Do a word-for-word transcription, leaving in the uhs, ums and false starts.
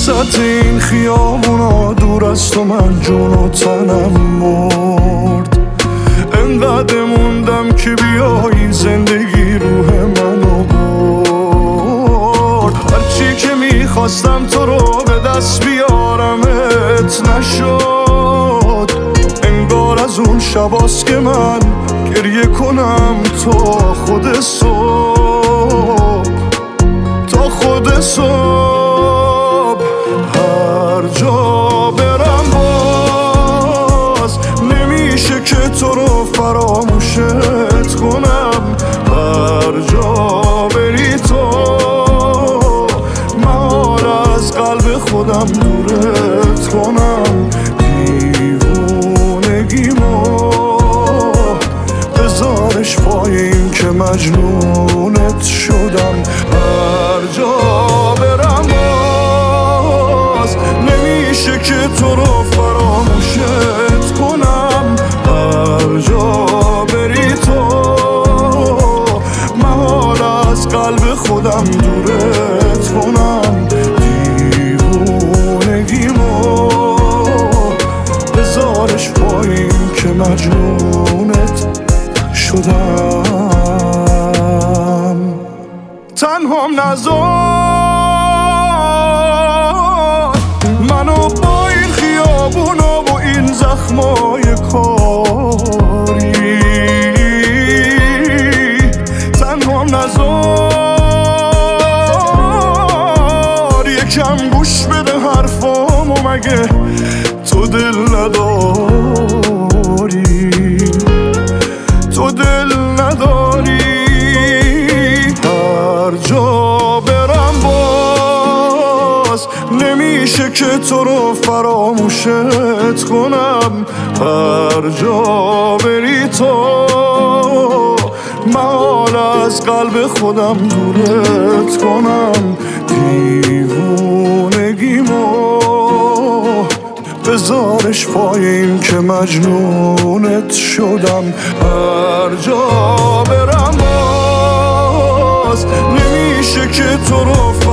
وسط این خیابونا دور از تو من جون و تنم مرد. انقدر موندم که بیایی زندگی روح منو برد. هرچی که میخواستم تو رو به دست بیارمت نشد. انگار از اون شباست که من گریه کنم تا خود صبح، تا خود صبح. هر جا برم باز نمیشه که تو رو فراموشت کنم. هر جا بری تو محال از قلب خودم دورت کنم. دیوونگیمو بذارش پای این که مجنونت شدم. هر جا برم باز نمیشه که تو رو فراموشت کنم. هر جا بری تو محال از قلب خودم دورت کنم. دیوونگیمو بذارش پای این که مجنونت شدم. تنهام نذار منو با این خیابونا و این زخمای کاری. تنهام نذار یکم گوش بده حرفامو، مگه تو دل نداری؟ تو دل نداری؟ هر جا برم باز نمیشه که تو رو فراموشت کنم. هر جا بری تو محال از قلب خودم دورت کنم. دیوونگیمو بذارش پای این که مجنونت شدم. هر جا برم باز نمیشه که تو رو